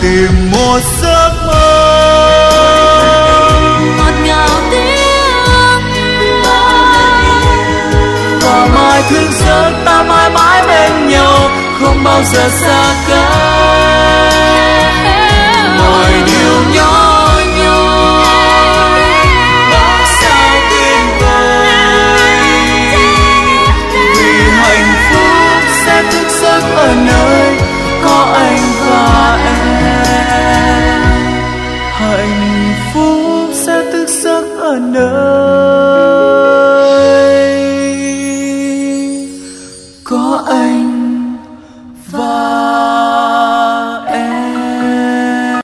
tìm một giấc mơ ngọt ngào tiếng và mai thức giấc ta mãi mãi bên nhau, không bao giờ xa cách. Mọi điều nhỏ nhoi bao sao tuyệt vời, vì hạnh phúc sẽ thức giấc ở nơi có anh và em. Hạnh phúc sẽ thức giấc ở nơi